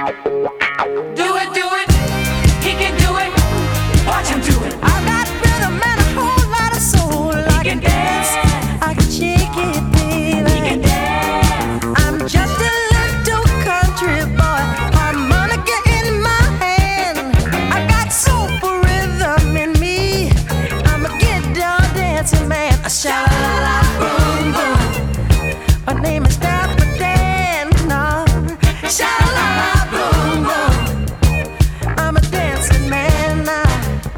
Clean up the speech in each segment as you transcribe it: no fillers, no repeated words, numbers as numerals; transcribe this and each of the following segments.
Do it, do it. He can do it. Watch him do it. I got rhythm and a whole lot of soul. He can dance. I can shake it, baby. He can dance. I'm just a little country boy, harmonica in my hand. I got soulful rhythm in me. I'm a get down dancing man. A sha-la-la, boom boom. My name is Dapper Dan. No, sha-la-la, boom boom. I'm a dancing man now.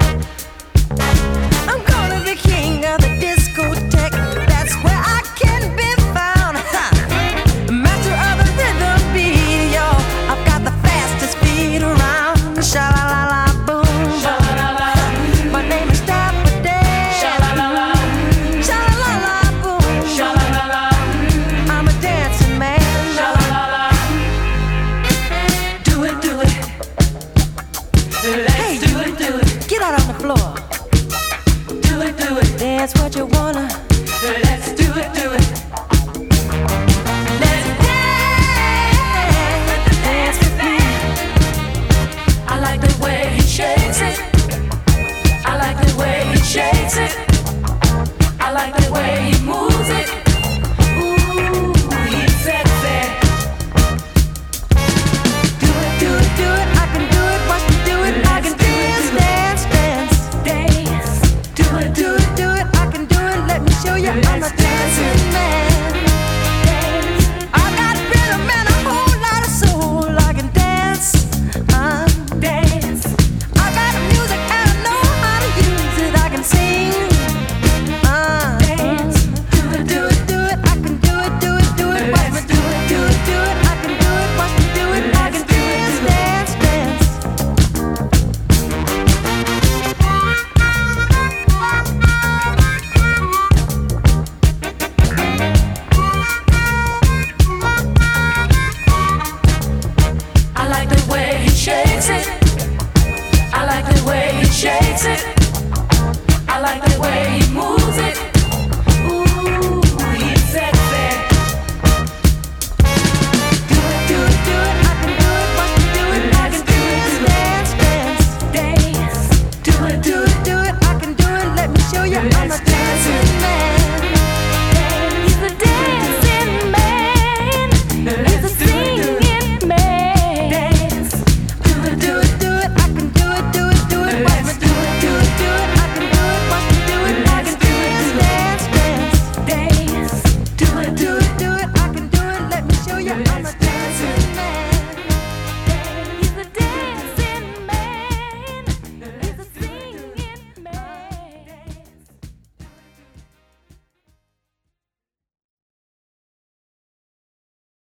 I'm gonna be king of the discotheque. That's where I can be found. Master of the rhythm beat, yo. I've got the fastest beat around. Sha-la-la-la, boom. Sha-la-la-la. My name is Dapper Dan. Sha-la-la-la. Sha-la-la-la, boom. Sha-la-la-la. I'm a dancing man. Sha-la-la-la. Do it, do it. Hey, Let's do it, do it. get out on the floor. Do it, do it. Dance what you wanna. Let's do